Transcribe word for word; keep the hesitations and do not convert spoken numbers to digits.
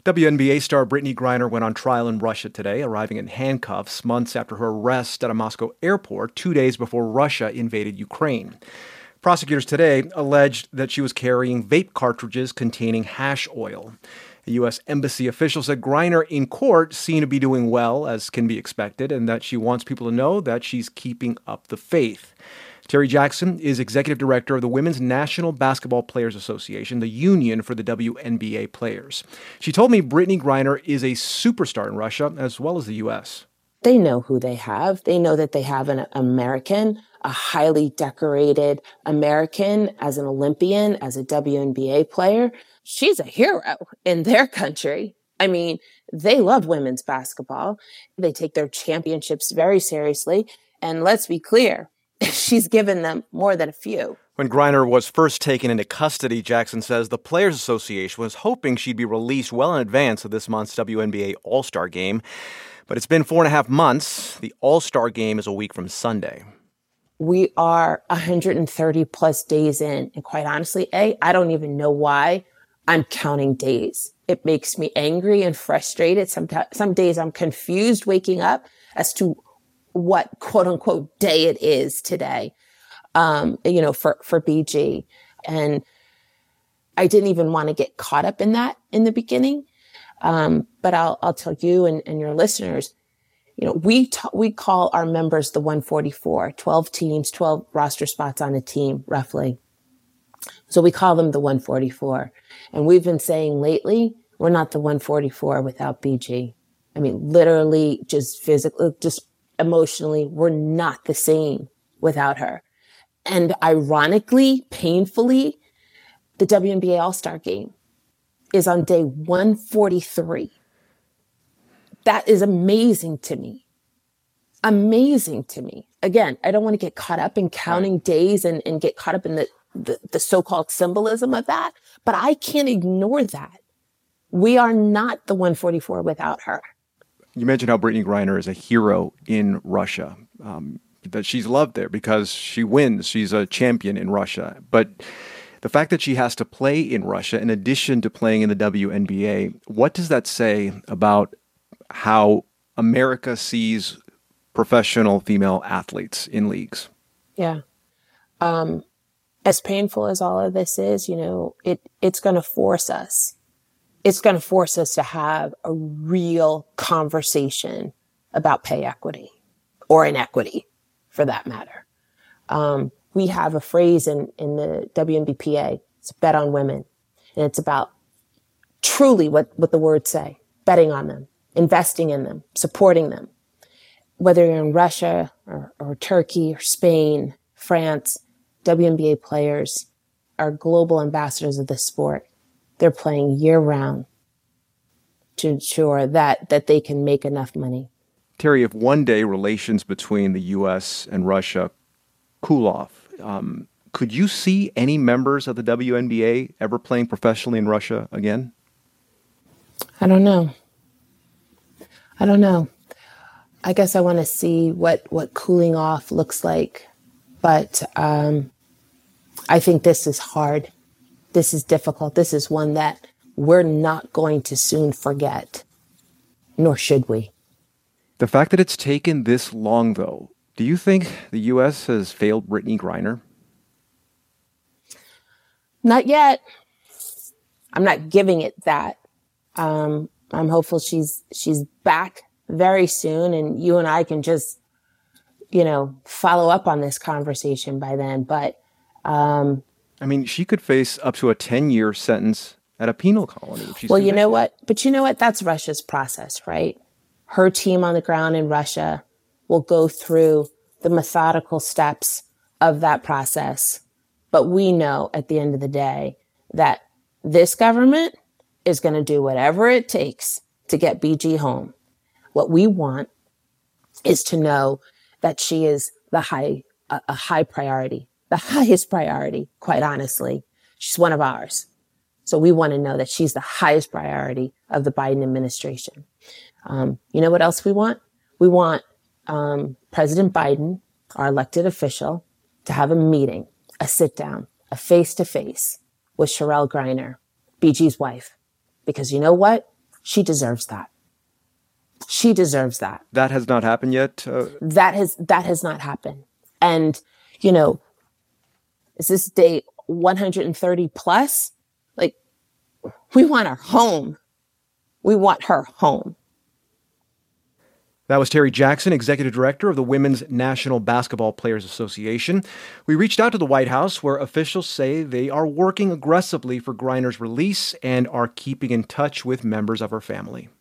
W N B A star Brittany Griner went on trial in Russia today, arriving in handcuffs months after her arrest at a Moscow airport two days before Russia invaded Ukraine. Prosecutors today alleged that she was carrying vape cartridges containing hash oil. A U S embassy official said Griner in court seemed to be doing well, as can be expected, and that she wants people to know that she's keeping up the faith. Terry Jackson is executive director of the Women's National Basketball Players Association, the union for the W N B A players. She told me Brittany Griner is a superstar in Russia as well as the U S. They know who they have. They know that they have an American, a highly decorated American as an Olympian, as a W N B A player. She's a hero in their country. I mean, they love women's basketball. They take their championships very seriously. And let's be clear, she's given them more than a few. When Griner was first taken into custody, Jackson says the Players Association was hoping she'd be released well in advance of this month's W N B A All-Star Game. But it's been four and a half months. The All-Star Game is a week from Sunday. We are one hundred thirty plus days in. And quite honestly, A, I don't even know why I'm counting days. It makes me angry and frustrated. Sometimes, some days I'm confused waking up as to what quote unquote day it is today, um, you know, for, for B G. And I didn't even want to get caught up in that in the beginning. Um, but I'll, I'll tell you and, and your listeners, you know, we, ta- we call our members the one forty-four, twelve teams, twelve roster spots on a team, roughly. So we call them the one forty-four. And we've been saying lately, we're not the one forty-four without B G. I mean, literally, just physically, just emotionally, we're not the same without her. And ironically, painfully, the W N B A All-Star Game is on day one forty-three. That is amazing to me. Amazing to me. Again, I don't want to get caught up in counting right. days and, and get caught up in the, the, the so-called symbolism of that, but I can't ignore that. We are not the one forty-four without her. You mentioned how Brittany Griner is a hero in Russia, um, that she's loved there because she wins. She's a champion in Russia. But the fact that she has to play in Russia, in addition to playing in the W N B A, what does that say about how America sees professional female athletes in leagues? Yeah. Um, as painful as all of this is, you know, it it's going to force us. It's going to force us to have a real conversation about pay equity or inequity, for that matter. Um, we have a phrase in, in the W N B P A, it's bet on women. And it's about truly what, what the words say, betting on them, investing in them, supporting them. Whether you're in Russia or, or Turkey or Spain, France, W N B A players are global ambassadors of the sport. They're playing year-round to ensure that, that they can make enough money. Terry, if one day relations between the U S and Russia cool off, um, could you see any members of the W N B A ever playing professionally in Russia again? I don't know. I don't know. I guess I want to see what, what cooling off looks like. But um, I think this is hard. This is difficult. This is one that we're not going to soon forget, nor should we. The fact that it's taken this long, though, do you think the U S has failed Brittany Griner? Not yet. I'm not giving it that. Um, I'm hopeful she's she's back very soon, and you and I can just, you know, follow up on this conversation by then. But um, I mean, she could face up to a ten-year sentence at a penal colony if she's well, you convicted. know what? But you know what? That's Russia's process, right? Her team on the ground in Russia will go through the methodical steps of that process. But we know at the end of the day that this government is going to do whatever it takes to get B G home. What we want is to know that she is the high, a, a high priority, the highest priority, quite honestly. She's one of ours. So we want to know that she's the highest priority of the Biden administration. Um, you know what else we want? We want um, President Biden, our elected official, to have a meeting, a sit down, a face to face with Cherelle Griner, B G's wife. Because you know what? She deserves that. She deserves that. That has not happened yet? Uh... That has that has not happened. And, you know, is this day one hundred thirty plus? Like, we want her home. We want her home. That was Terry Jackson, Executive Director of the Women's National Basketball Players Association. We reached out to the White House, where officials say they are working aggressively for Griner's release and are keeping in touch with members of her family.